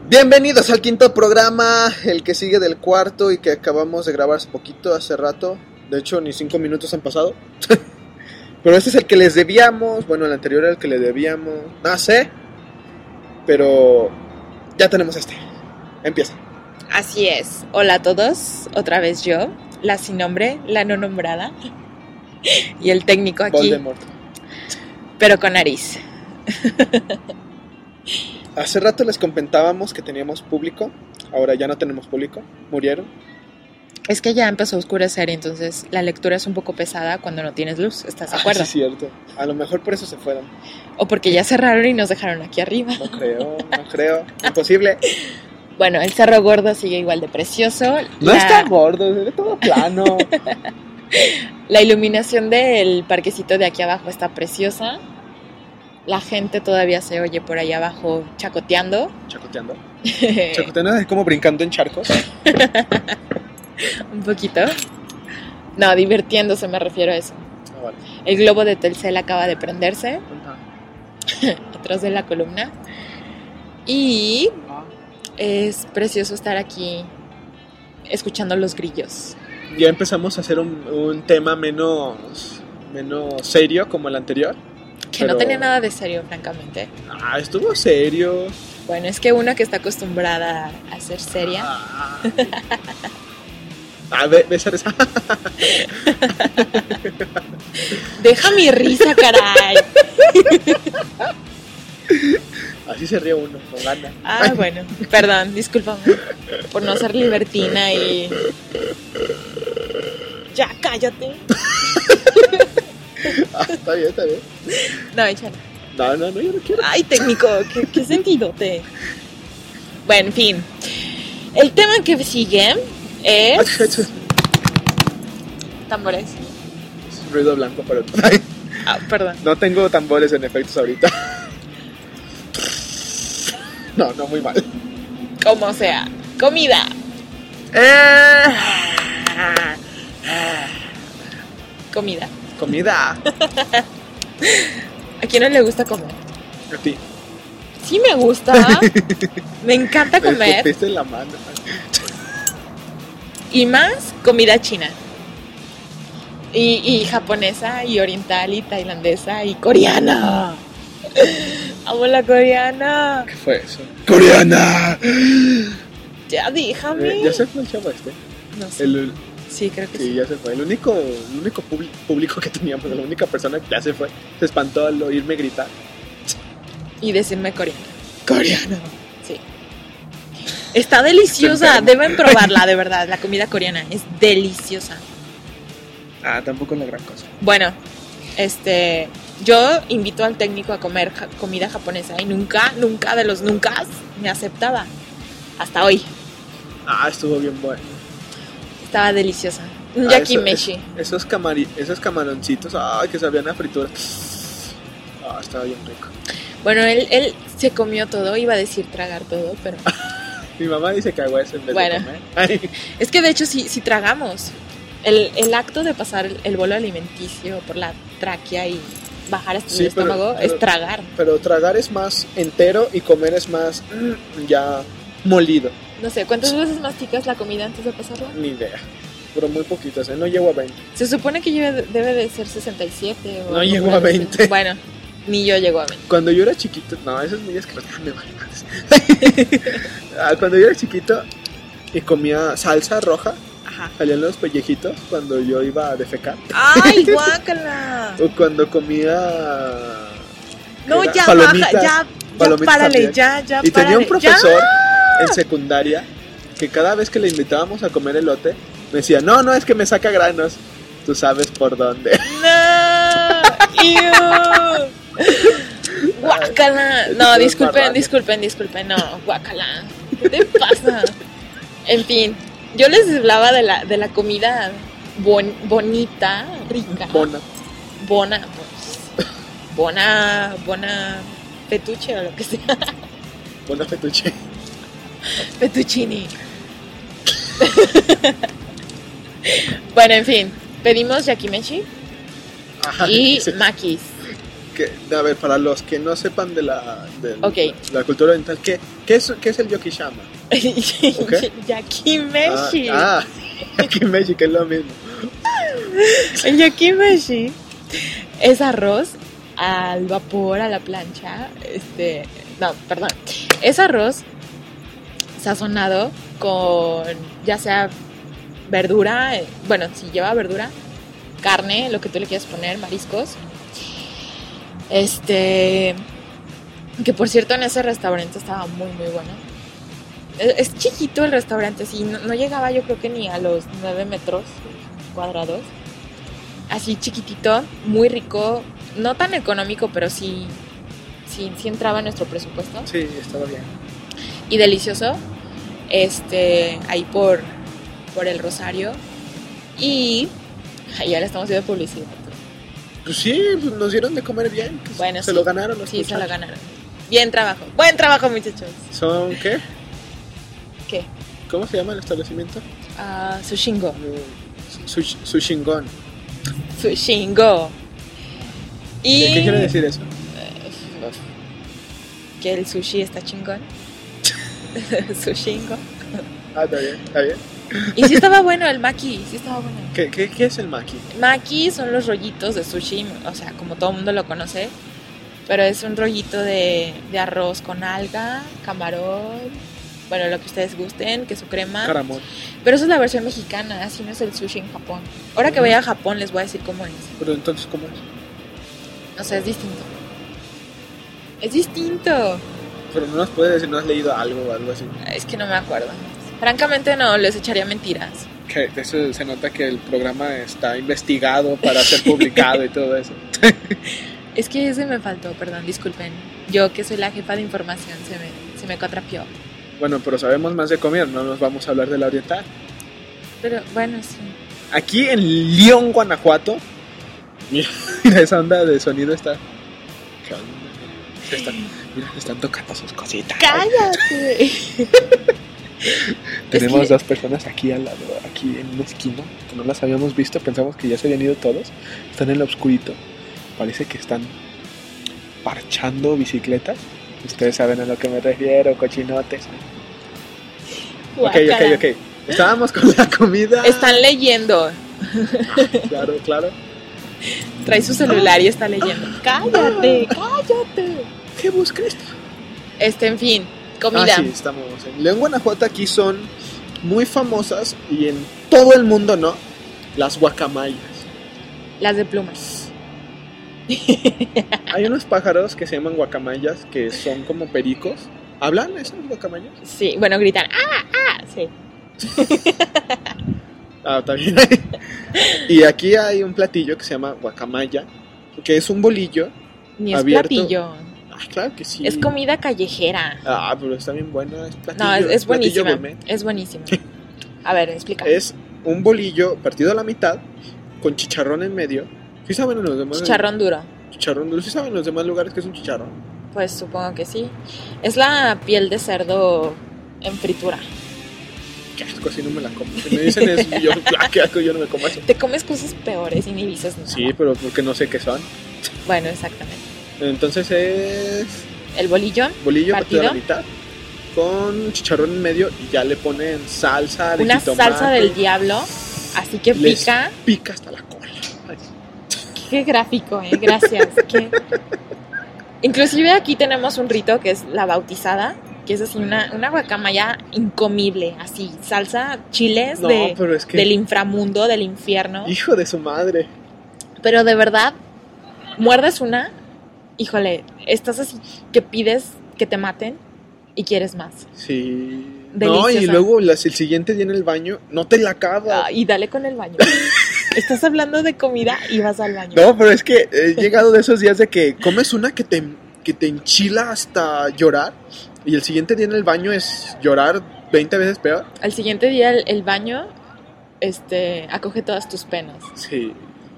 Bienvenidos al quinto programa, el que sigue del cuarto y que acabamos de grabar hace poquito, hace rato. De hecho, ni 5 minutos han pasado. Pero este es el que les debíamos. Bueno, el anterior era el que le debíamos. No sé. Pero ya tenemos este. Empieza. Así es. Hola a todos. Otra vez yo, la sin nombre, la no nombrada. Y el técnico aquí. Voldemort. Pero con nariz. Hace rato les comentábamos que teníamos público. Ahora ya no tenemos público. Murieron. Es que ya empezó a oscurecer y entonces la lectura es un poco pesada cuando no tienes luz. ¿Estás de acuerdo? Sí, es cierto. A lo mejor por eso se fueron. O porque ya cerraron y nos dejaron aquí arriba. No creo. Imposible. Bueno, el Cerro Gordo sigue igual de precioso. No está gordo, se ve todo plano. La iluminación del parquecito de aquí abajo está preciosa. La gente todavía se oye por ahí abajo chacoteando. ¿Chacoteando? ¿Chacoteando es como brincando en charcos? Un poquito. No, divirtiéndose me refiero a eso. Ah, vale. El globo de Telcel acaba de prenderse atrás de la columna. Y es precioso estar aquí escuchando los grillos. Ya empezamos a hacer un tema menos serio como el anterior. Que no tenía nada de serio, francamente. Estuvo serio. Bueno, es que una que está acostumbrada a ser seria. Besar esa. Deja mi risa, caray. Así se ríe uno, con ganas. Bueno, perdón, discúlpame por no ser libertina y... Ya, cállate. Está bien. No, échale. No, yo no quiero. Ay, técnico, ¿qué sentido te...? Bueno, en fin. El tema que sigue es... Tambores. Es ruido blanco, pero... Perdón. No tengo tambores en efectos ahorita. No, muy mal. Como sea. Comida. Comida. ¿A quién no le gusta comer? A ti. Sí me gusta. Me encanta comer. Me escupiste la mano. Y más comida china. Y japonesa, y oriental, y tailandesa, y coreana. Amo la coreana. ¿Qué fue eso? ¡Coreana! Ya déjame. ¿Ya se fue el chavo este? No sé. Sí, creo que sí. Sí, ya se fue. El único público que teníamos, la única persona que ya se fue, se espantó al oírme gritar. Y decirme coreana. ¡Coreana! Sí. Está deliciosa. Deben probarla, de verdad. La comida coreana es deliciosa. Tampoco es la gran cosa. Bueno, yo invito al técnico a comer comida japonesa y nunca de los nunca me aceptaba. Hasta hoy. Estuvo bien bueno. Estaba deliciosa. Un yakimeshi. Esos camaroncitos, que sabían a fritura. Estaba bien rico. Bueno, él se comió todo, iba a decir tragar todo, pero... Mi mamá dice que hago eso en vez de comer. Es que de hecho sí tragamos. El acto de pasar el bolo alimenticio por la tráquea y bajar hasta el estómago es tragar. Pero tragar es más entero y comer es más ya molido. No sé, ¿cuántas veces masticas la comida antes de pasarla? Ni idea, pero muy poquitas, no llego a 20. Se supone que debe de ser 67 o... No llego a 20. Bueno, ni yo llego a 20. Cuando yo era chiquito, eso es muy asqueroso, me vale más. Cuando yo era chiquito y comía salsa roja, salían los pellejitos cuando yo iba a defecar. ¡Ay, guácala! O cuando comía... No, ya palomitas, baja, ya párale, también. ya Y párale, tenía un profesor en secundaria que cada vez que le invitábamos a comer elote, me decía, no, es que me saca granos. Tú sabes por dónde. ¡No! ¡Ew! ¡Guácala! No, disculpen, no, guácala. ¿Qué te pasa? En fin, yo les hablaba de la comida bonita, rica. Bona, pues. Bona fettucce o lo que sea. Bona fettucce. Fettuccini. Bueno, en fin, pedimos yakimeshi y makis. A ver, para los que no sepan de la cultura oriental, ¿qué es el Yokishama? ¿Okay? Yakimeshi. Yakimeshi, que es lo mismo. El yakimeshi es arroz al vapor, a la plancha. Es arroz sazonado con ya sea verdura, si lleva verdura, carne, lo que tú le quieras poner, mariscos. Que por cierto en ese restaurante estaba muy muy bueno. Es chiquito el restaurante, sí, no llegaba yo creo que ni a los 9 metros cuadrados. Así chiquitito, muy rico, no tan económico, pero sí entraba en nuestro presupuesto. Sí, estaba bien. Y delicioso. Ahí por el Rosario. Y ya le estamos haciendo publicidad. Pues sí, nos dieron de comer bien. Pues se lo ganaron los muchachos. Sí, se lo ganaron. Bien trabajo. Buen trabajo, muchachos. ¿Son qué? ¿Qué? ¿Cómo se llama el establecimiento? Sushingo. Sushingon. Sushingo. Y... ¿Qué quiere decir eso? Que el sushi está chingón. Sushingo. Está bien. Y sí estaba bueno el maki, sí estaba bueno. ¿Qué es el maki? Maki son los rollitos de sushi, o sea, como todo el mundo lo conoce, pero es un rollito de arroz con alga, camarón, lo que ustedes gusten, queso crema. Caramón. Pero esa es la versión mexicana, así no es el sushi en Japón. Ahora que vaya a Japón les voy a decir cómo es. Pero entonces, ¿cómo es? O sea, es distinto. Es distinto. Pero no nos puedes decir, ¿no has leído algo o algo así? Es que no me acuerdo. Francamente no, les echaría mentiras. Que eso se nota que el programa está investigado para ser publicado y todo eso. Es que ese me faltó, perdón, disculpen. Yo que soy la jefa de información se me contrapió. Bueno, pero sabemos más de comida, no nos vamos a hablar de la oriental. Pero bueno, sí. Aquí en León, Guanajuato, mira esa onda de sonido está... Mira, están tocando sus cositas. ¡Cállate! Tenemos dos personas aquí al lado, aquí en una esquina, que no las habíamos visto, pensamos que ya se habían ido todos. Están en lo oscurito. Parece que están parchando bicicletas. Ustedes saben a lo que me refiero, cochinotes. Ok. Estábamos con la comida. Están leyendo. Claro. Trae su celular y está leyendo. ¡Cállate! ¿Qué busca esto? En fin, comida. Sí, estamos en León, Guanajuato. Aquí son muy famosas y en todo el mundo, ¿no? Las guacamayas. Las de plumas. Hay unos pájaros que se llaman guacamayas que son como pericos. ¿Hablan esas guacamayas? Sí, gritan. Sí. Está bien. Y aquí hay un platillo que se llama guacamaya, que es un bolillo. Ni es abierto. Platillo. Claro que sí. Es comida callejera. Pero está bien bueno. Es platillo. No, es buenísima. Gourmet. Es buenísima. A ver, explica. Es un bolillo partido a la mitad con chicharrón en medio. ¿Sí saben los demás? Chicharrón duro. Chicharrón duro. ¿Sí saben los demás lugares que es un chicharrón? Pues supongo que sí. Es la piel de cerdo en fritura. Qué asco, así no me la como. Si me dicen eso, qué asco, yo no me como eso. Te comes cosas peores y ni dices nada. Sí, pero porque no sé qué son. Bueno, exactamente. Entonces es... El bolillo partido a la mitad con chicharrón en medio y ya le ponen salsa de una jitomate. Salsa del diablo, así que pica. Pica hasta la cola. Ay. Qué gráfico, gracias. Inclusive aquí tenemos un rito que es la bautizada, que es así una guacamaya incomible, así, salsa, chiles del inframundo, del infierno. Hijo de su madre. Pero de verdad, muerdes una, híjole, estás así que pides que te maten y quieres más. Sí. Deliciosa. No, y luego el siguiente día en el baño, no te la acabas. Y dale con el baño. Estás hablando de comida y vas al baño. No, pero es que he llegado de esos días de que comes una que te enchila hasta llorar y el siguiente día en el baño es llorar 20 veces peor. Al siguiente día el baño acoge todas tus penas. Sí.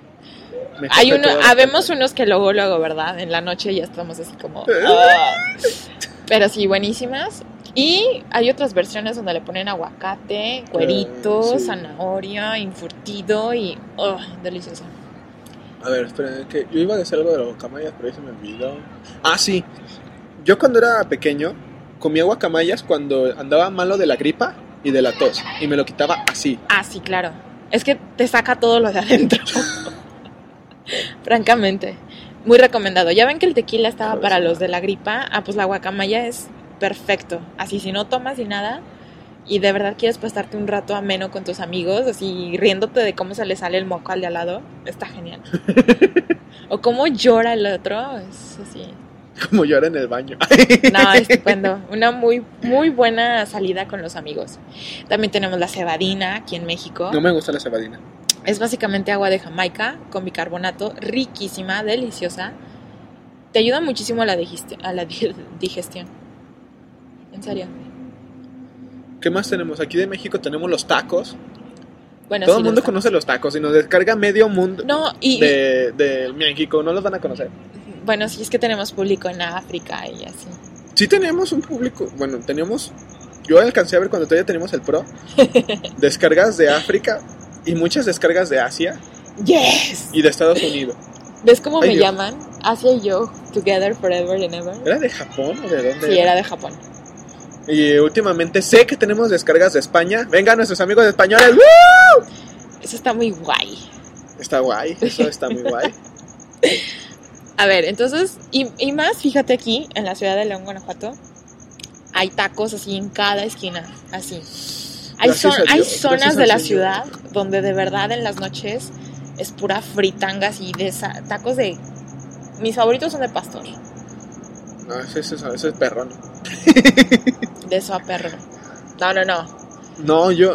Habemos unos que luego, ¿verdad? En la noche ya estamos así como... Pero sí, buenísimas. Y hay otras versiones donde le ponen aguacate, cuerito, sí. zanahoria, infurtido y... delicioso. A ver, espera, que yo iba a decir algo de las guacamayas, pero ahí se me olvidó. Ah, sí. Yo cuando era pequeño comía guacamayas cuando andaba malo de la gripa y de la tos. Y me lo quitaba así. Ah, sí, claro. Es que te saca todo lo de adentro. Francamente. Muy recomendado. Ya ven que el tequila estaba para los de la gripa. Ah, pues la guacamaya es perfecto. Así, si no tomas ni nada y de verdad quieres pasarte un rato ameno con tus amigos, así riéndote de cómo se le sale el moco al de al lado, está genial. O cómo llora el otro, es así. Como llora en el baño. No, estupendo. Una muy, muy buena salida con los amigos. También tenemos la cebadina aquí en México. No me gusta la cebadina. Es básicamente agua de Jamaica con bicarbonato, riquísima, deliciosa. Te ayuda muchísimo a la digestión. En serio. ¿Qué más tenemos? Aquí de México tenemos los tacos. Bueno, todo sí, el mundo conoce los tacos y nos descarga medio mundo de México. No los van a conocer. Bueno, sí, es que tenemos público en África y así. Sí tenemos un público. Bueno, tenemos... Yo alcancé a ver cuando todavía tenemos el Pro. Descargas de África y muchas descargas de Asia. ¡Yes! Y de Estados Unidos. ¿Ves cómo Ay, me Dios. llaman? Asia y yo, together forever and ever. ¿Era de Japón o de dónde? Sí, era de Japón. Y últimamente sé que tenemos descargas de España. Vengan nuestros amigos españoles. ¡Woo! Eso está muy guay. Está guay, eso está muy guay. A ver, entonces, y más, fíjate aquí, en la ciudad de León, Guanajuato, hay tacos así en cada esquina, así. Hay zonas de la ciudad donde de verdad en las noches es pura fritanga así, tacos de... Mis favoritos son de pastor. No, ese es perro, ¿no? De eso a perro. No. No, yo...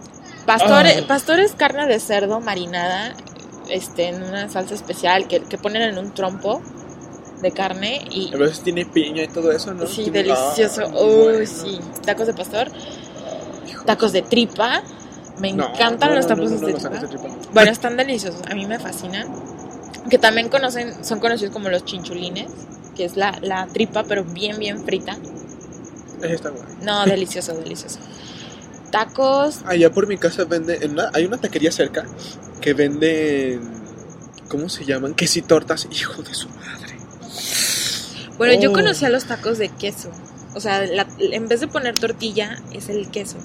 Pastor es carne de cerdo marinada en una salsa especial que ponen en un trompo de carne y... A veces tiene piña y todo eso, ¿no? Sí, Tiene... delicioso. Bueno. Sí. Tacos de pastor. Tacos de tripa. Me encantan los tacos de tripa. Bueno, están deliciosos. A mí me fascinan. Que también son conocidos como los chinchulines, que es la tripa, pero bien, bien frita. Está bueno. No, delicioso. Tacos. Allá por mi casa hay una taquería cerca que venden, ¿cómo se llaman? Quesitortas, hijo de su madre. Bueno, yo conocía los tacos de queso. O sea, en vez de poner tortilla, es el queso.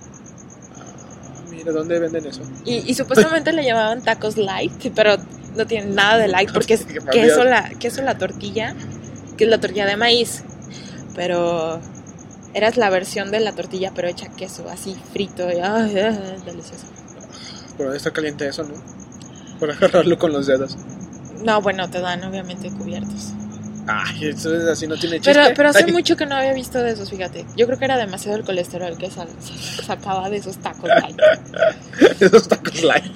Mira, ¿dónde venden eso? Y supuestamente le llamaban tacos light, pero no tienen nada de light porque es queso la tortilla, que es la tortilla de maíz. Pero eras la versión de la tortilla, pero hecha queso, así frito. Y, delicioso. Pero está caliente eso, ¿no? Por agarrarlo con los dedos. No, bueno, te dan obviamente cubiertos. Ay, eso es así, no tiene chiste. Pero hace mucho que no había visto de esos, fíjate. Yo creo que era demasiado el colesterol que sacaba de esos tacos light. Esos tacos light.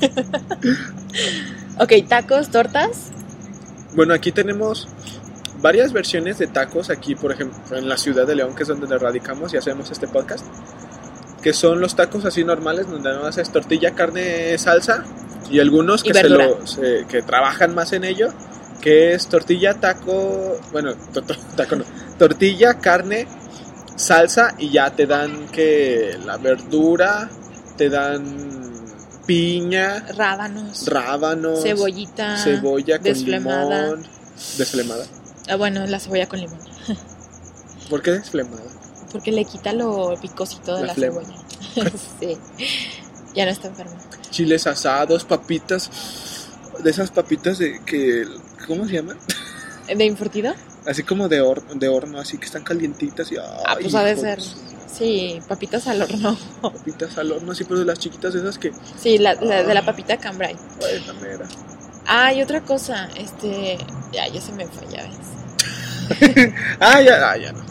Ok, tacos, tortas. Bueno, aquí tenemos varias versiones de tacos aquí, por ejemplo, en la ciudad de León, que es donde radicamos y hacemos este podcast, que son los tacos así normales, donde no haces tortilla, carne, salsa, y algunos que que trabajan más en ello, que es tortilla, taco, bueno, taco no, tortilla, carne, salsa, y ya te dan que la verdura, te dan piña, rábanos, cebolla con desflemada. limón. ¿Desflemada? Ah, bueno, la cebolla con limón. ¿Por qué desflemada? Porque le quita lo picosito de la cebolla. Sí. Ya no está enfermo. Chiles asados, papitas, de esas papitas ¿cómo se llaman? ¿De infortido? Así como de horno, así que están calientitas y... pues ha de ser. Sí, papitas al horno. Papitas al horno, sí, pero de las chiquitas esas que... Sí, de la papita cambray. Pues la mera. Y otra cosa, ya se me fue, ya ves. ya no.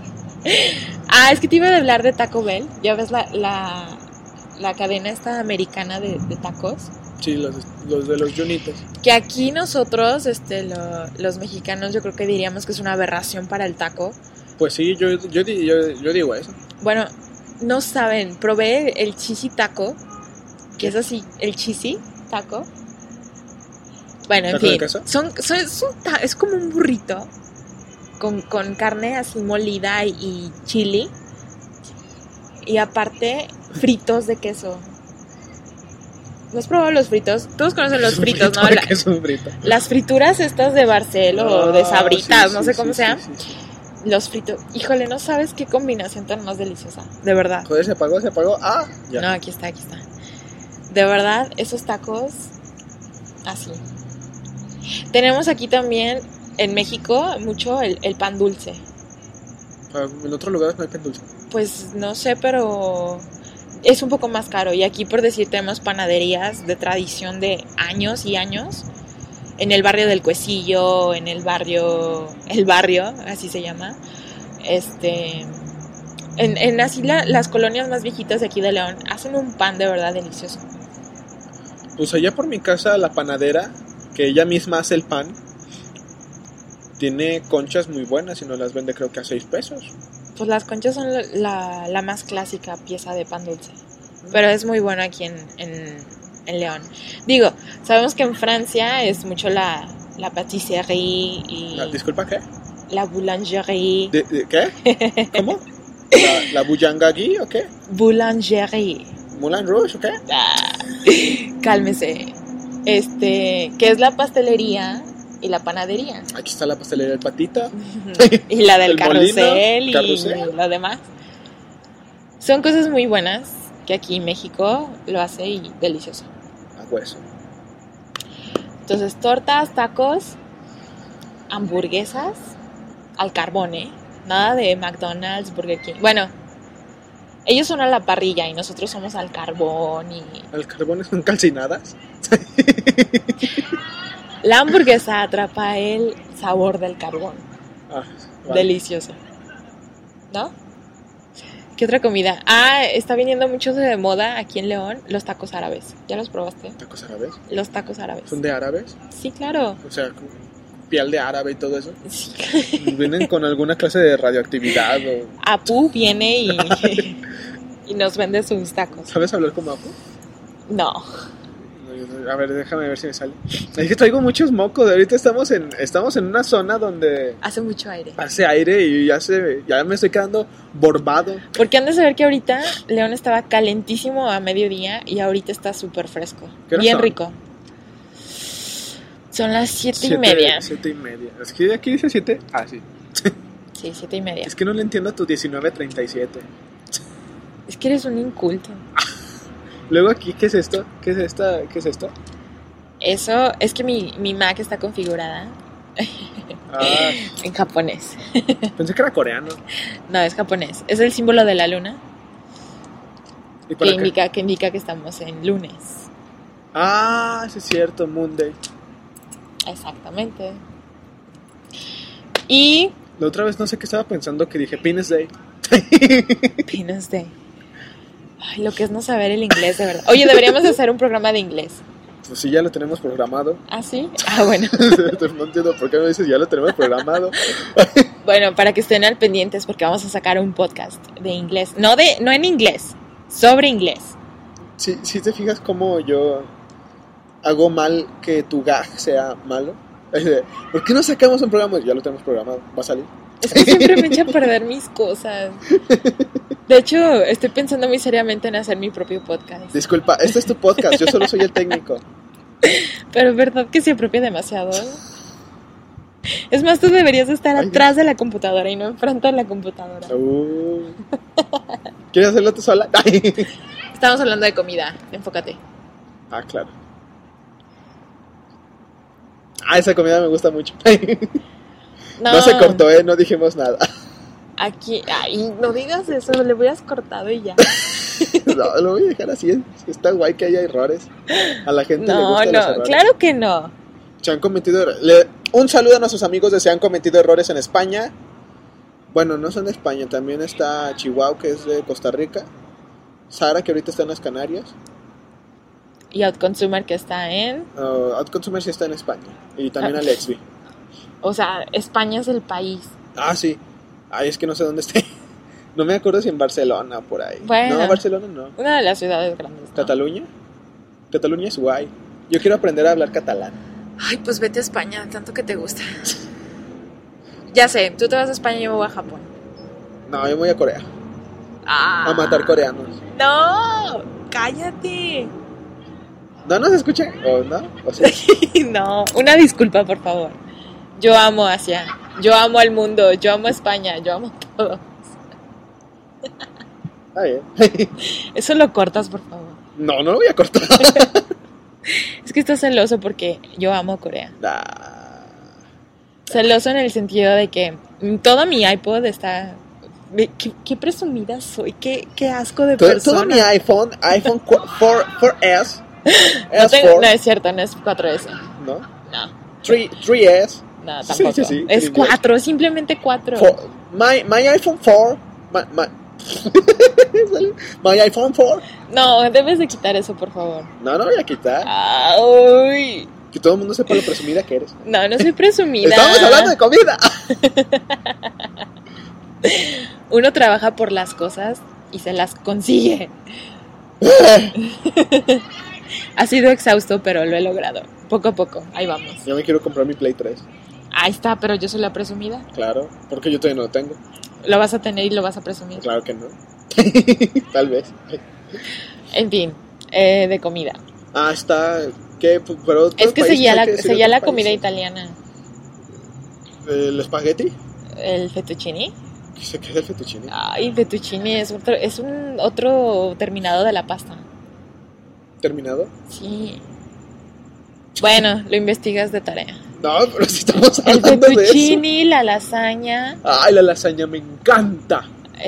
Es que te iba a hablar de Taco Bell. Ya ves la cadena esta americana de tacos. Sí, los de los Junitos. Que aquí nosotros, los mexicanos, yo creo que diríamos que es una aberración para el taco. Pues sí, yo digo eso. Bueno, no saben, probé el cheesy taco, que es así, el cheesy taco. Bueno, en fin, es como un burrito con carne así molida y chili. Y aparte, fritos de queso. ¿No has probado los fritos? Todos conocen los fritos, ¿no? ¿Qué es un frito? Las frituras estas de Barcelo o de Sabritas, sí, no sé sí, cómo sí, sean. sí. Los fritos. Híjole, no sabes qué combinación tan más deliciosa. De verdad. Joder, se apagó. Ah, ya. No, aquí está. De verdad, esos tacos, así. Tenemos aquí también, en México, mucho el pan dulce. En otros lugares no hay pan dulce. Pues no sé, pero es un poco más caro. Y aquí, por decir, tenemos panaderías de tradición de años y años. En el barrio del Cuecillo, en el barrio, así se llama. En así las colonias más viejitas de aquí de León hacen un pan de verdad delicioso. Pues allá por mi casa, la panadera, que ella misma hace el pan, tiene conchas muy buenas y nos las vende creo que a 6 pesos. Pues las conchas son la más clásica pieza de pan dulce. Pero es muy bueno aquí en León. Digo, sabemos que en Francia es mucho la pâtisserie y... Disculpa, ¿qué? La boulangerie. ¿Qué? ¿Cómo? ¿La boulangerie o qué? Boulangerie. ¿Moulin Rouge o qué? Cálmese. Que es la pastelería y la panadería. Aquí está la pastelería del Patita. Y la del carrusel y lo demás. Son cosas muy buenas que aquí en México lo hace y delicioso. A hueso. Entonces, tortas, tacos, hamburguesas al carbón, ¿eh? Nada de McDonald's, Burger King. Bueno, ellos son a la parrilla y nosotros somos al carbón y... ¿Al carbón son calcinadas? La hamburguesa atrapa el sabor del carbón. Ah, vale. Delicioso. ¿No? ¿Qué otra comida? Está viniendo mucho de moda aquí en León, los tacos árabes. ¿Ya los probaste? ¿Tacos árabes? Los tacos árabes. ¿Son de árabes? Sí, claro. O sea, piel de árabe y todo eso. Sí. ¿Vienen con alguna clase de radioactividad o...? Apu viene y nos vende sus tacos. ¿Sabes hablar como Apu? No. A ver, déjame ver si me sale. Es que traigo muchos mocos. Ahorita estamos en una zona donde hace mucho aire. Hace aire y ya me estoy quedando borbado. Porque han de saber que ahorita León estaba calentísimo a mediodía y ahorita está súper fresco. Bien rico. Son las 7:30. 7:30. Es que aquí dice 7. Ah, sí. Sí, 7:30. Es que no le entiendo a tu 19:37. Es que eres un inculto. Luego aquí, ¿qué es esto? ¿Qué es esto? Eso es que mi Mac está configurada en japonés. Pensé que era coreano. No, es japonés. Es el símbolo de la luna. ¿Y que indica que estamos en lunes. Ah, sí es cierto, Monday. Exactamente. Y la otra vez no sé qué estaba pensando que dije Penis Day. Penis Day. Ay, lo que es no saber el inglés, de verdad. Oye, deberíamos hacer un programa de inglés. Pues sí, ya lo tenemos programado. ¿Ah, sí? Ah, bueno. No entiendo por qué me dices ya lo tenemos programado. Bueno, para que estén al pendientes porque vamos a sacar un podcast de inglés. No en inglés, sobre inglés. Sí, si te fijas cómo yo hago mal que tu gag sea malo. ¿Por qué no sacamos un programa? Ya lo tenemos programado, va a salir. Es que siempre me echa a perder mis cosas. De hecho, estoy pensando muy seriamente en hacer mi propio podcast. Disculpa, este es tu podcast, yo solo soy el técnico. Pero es verdad que se apropia demasiado. Es más, tú deberías estar atrás de la computadora y no enfrente de la computadora. ¿Quieres hacerlo tú sola? Estamos hablando de comida, enfócate. Ah, claro. Esa comida me gusta mucho. No se cortó, no dijimos nada. Aquí, no digas eso, le hubieras cortado y ya. No, lo voy a dejar así. Está guay que haya errores. A la gente le gustan los errores. No, claro que no. Se han cometido un saludo a nuestros amigos de Se han cometido errores en España. Bueno, no son de España, también está Chihuahua, que es de Costa Rica. Sara, que ahorita está en las Canarias. Y Outconsumer, que está en... Outconsumer sí está en España. Y también Alexby. O sea, España es el país. Ah, sí. Ay, es que no sé dónde esté. No me acuerdo si en Barcelona, por ahí. Bueno, no, Barcelona no. Una de las ciudades grandes, ¿no? ¿Cataluña? Cataluña es guay. Yo quiero aprender a hablar catalán. Ay, pues vete a España, tanto que te gusta. Ya sé, tú te vas a España y yo me voy a Japón. No, yo me voy a Corea. A matar coreanos. No, cállate. ¿No se escucha? ¿O no? ¿O sí? No, una disculpa, por favor. Yo amo Asia, yo amo al mundo, yo amo España, yo amo todo. Bien. Eso lo cortas, por favor. No lo voy a cortar. Es que estás celoso porque yo amo Corea. Nah. Celoso en el sentido de que todo mi iPod está... Qué presumida soy, qué asco de persona. Todo mi iPhone 4S. No es cierto, no es 4S. ¿No? No. 3S. No, tampoco. Sí, es 4, simplemente 4. My iPhone 4. My iPhone 4. No, debes de quitar eso, por favor. No voy a quitar. Ay. Que todo el mundo sepa lo presumida que eres. No soy presumida. Estamos hablando de comida. Uno trabaja por las cosas y se las consigue. Ha sido exhausto, pero lo he logrado. Poco a poco, ahí vamos. Yo me quiero comprar mi Play 3. Ahí está, pero yo soy la presumida. Claro, porque yo todavía no lo tengo. Lo vas a tener y lo vas a presumir. Claro que no. Tal vez. En fin, de comida. Está... ¿Qué? Pero es que seguía la comida italiana. ¿El espagueti? ¿El fettuccine? ¿Qué es el fettuccine? Ay, fettuccine es un otro terminado de la pasta. ¿Terminado? Sí. Bueno, lo investigas de tarea. No, pero si estamos hablando de eso. El fettuccine, la lasaña. Ay, la lasaña me encanta.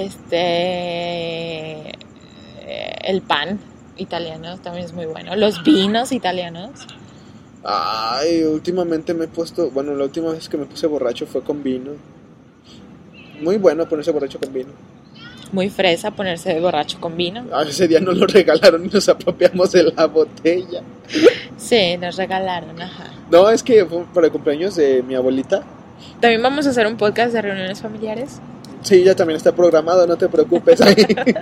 El pan italiano también es muy bueno. Los vinos italianos. Ay, últimamente me he puesto... Bueno, la última vez que me puse borracho fue con vino. Muy bueno ponerse borracho con vino. Muy fresa ponerse borracho con vino. Ese día nos lo regalaron y nos apropiamos de la botella. Sí, nos regalaron, ajá. No, es que fue para el cumpleaños de mi abuelita. También vamos a hacer un podcast de reuniones familiares. Sí, ya también está programado, no te preocupes. ¿Qué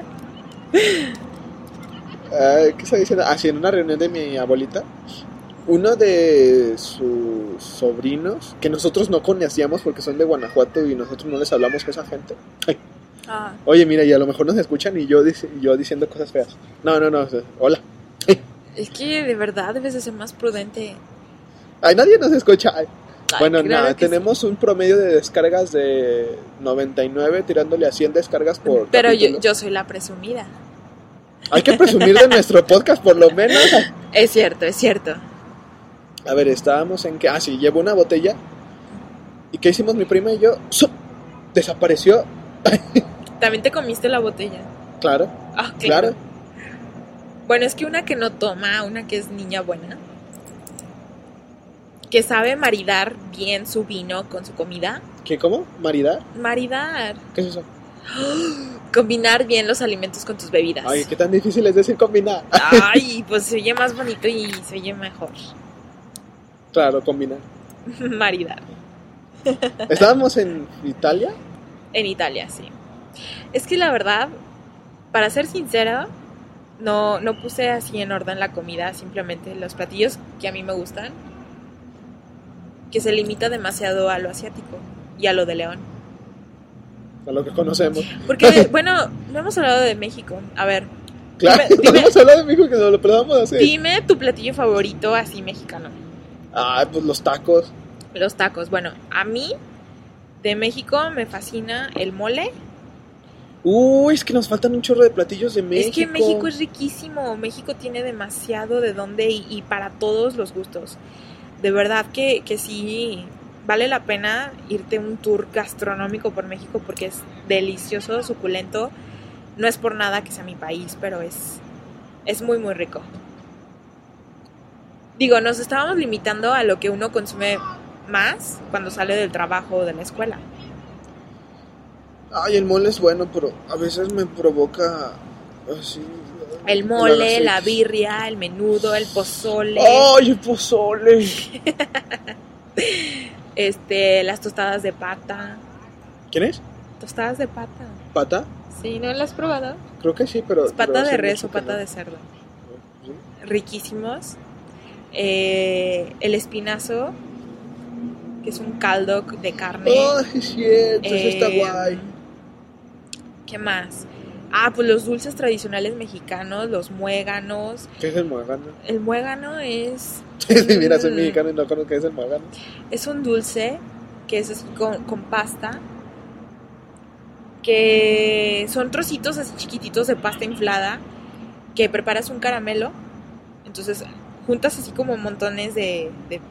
estaba diciendo? Sí, en una reunión de mi abuelita, uno de sus sobrinos, que nosotros no conocíamos porque son de Guanajuato y nosotros no les hablamos con esa gente. Oye, mira, y a lo mejor nos escuchan y yo diciendo cosas feas. No, hola. Es que de verdad debes de ser más prudente. Ay, nadie nos escucha. Bueno, claro nada, tenemos un promedio de descargas de 99 tirándole a 100 descargas por Pero capítulo. yo soy la presumida. Hay que presumir de nuestro podcast por lo menos. Es cierto. A ver, estábamos en que... sí, llevo una botella. ¿Y qué hicimos mi prima y yo? Desapareció. ¿También te comiste la botella? Claro. Claro. Bueno, es que una que no toma, una que es niña buena, que sabe maridar bien su vino con su comida. ¿Qué, cómo? ¿Maridar? Maridar. ¿Qué es eso? Combinar bien los alimentos con tus bebidas. Ay, qué tan difícil es decir combinar. Ay, pues se oye más bonito y se oye mejor. Claro, combinar. Maridar. ¿Estábamos en Italia? En Italia, sí. Es que la verdad, para ser sincera, no puse así en orden la comida, simplemente los platillos que a mí me gustan, que se limita demasiado a lo asiático y a lo de León. A lo que conocemos. Porque, bueno, no hemos hablado de México. A ver. Claro, no hemos hablado de México, que no lo podamos hacer. Dime tu platillo favorito así mexicano. Pues los tacos. Los tacos. Bueno, a mí, de México, me fascina el mole. Uy, es que nos faltan un chorro de platillos de México. Es que México es riquísimo. México tiene demasiado de dónde y para todos los gustos. De verdad que sí vale la pena irte un tour gastronómico por México porque es delicioso, suculento. No es por nada que sea mi país, pero es muy, muy rico. Digo, nos estábamos limitando a lo que uno consume más cuando sale del trabajo o de la escuela. Ay, el mole es bueno, pero a veces me provoca así. El mole, la birria, el menudo, el pozole. ¡Ay, el pozole! Las tostadas de pata. ¿Quién es? Tostadas de pata. ¿Pata? Sí, ¿no las has probado? Creo que sí, pero... Es pata de res mucho o pata no. de cerdo. ¿Sí? Riquísimos. El espinazo, que es un caldo de carne. ¡Ay, es cierto! Eso está guay. ¿Qué más? Pues los dulces tradicionales mexicanos, los muéganos. ¿Qué es el muégano? El muégano es... Mira, soy mexicano y no conozco qué es el muégano. Es un dulce que es así con pasta, que son trocitos así chiquititos de pasta inflada, que preparas un caramelo, entonces juntas así como montones de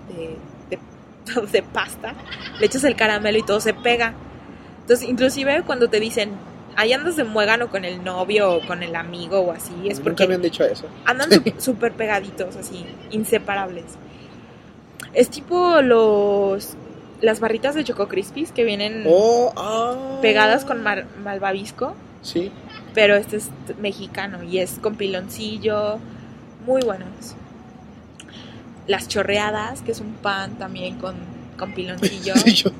pasta, le echas el caramelo y todo se pega. Entonces, inclusive cuando te dicen, ahí andas de muégano con el novio o con el amigo o así, es porque nunca me han dicho eso. Andan súper pegaditos, así, inseparables. Es tipo las barritas de Choco Crispies que vienen pegadas con malvavisco. Sí. Pero este es mexicano y es con piloncillo, muy buenos. Las chorreadas, que es un pan también con piloncillo.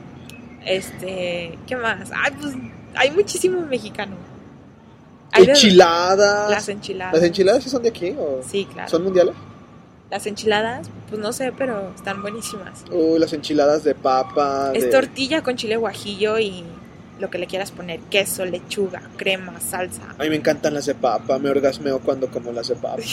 ¿Qué más? Pues hay muchísimo mexicano. Enchiladas. Las enchiladas. ¿Las enchiladas sí son de aquí o sí, claro. son mundiales? Las enchiladas, pues no sé, pero están buenísimas. Las enchiladas de papa. Es tortilla con chile guajillo y lo que le quieras poner, queso, lechuga, crema, salsa. A mí me encantan las de papa, me orgasmeo cuando como las de papa.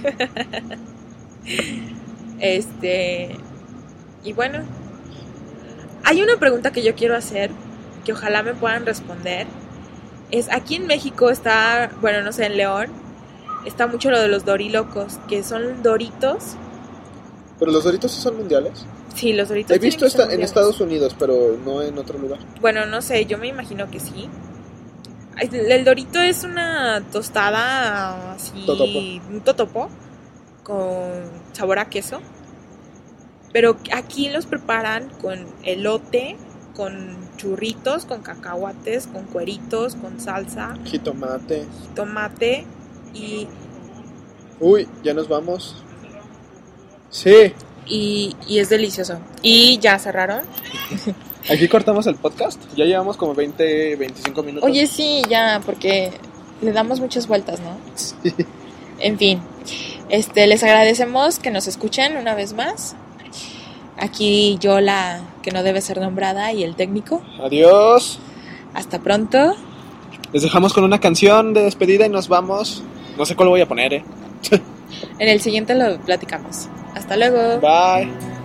Y bueno, hay una pregunta que yo quiero hacer, que ojalá me puedan responder. Es, aquí en México está, bueno, no sé, en León, está mucho lo de los dorilocos, que son doritos. ¿Pero los doritos sí son mundiales? Sí, los doritos. He visto en Estados Unidos, pero no en otro lugar. Bueno, no sé, yo me imagino que sí. El dorito es una tostada así, un totopo con sabor a queso. Pero aquí los preparan con elote, con churritos, con cacahuates, con cueritos, con salsa, tomate y... Uy, ya nos vamos. Sí. Y es delicioso. ¿Y ya cerraron? Aquí cortamos el podcast. Ya llevamos como 25 minutos. Oye, sí, ya, porque le damos muchas vueltas, ¿no? Sí. En fin, les agradecemos que nos escuchen una vez más. Aquí yo, la que no debe ser nombrada, y el técnico. Adiós. Hasta pronto. Les dejamos con una canción de despedida y nos vamos. No sé cuál voy a poner, En el siguiente lo platicamos. Hasta luego. Bye.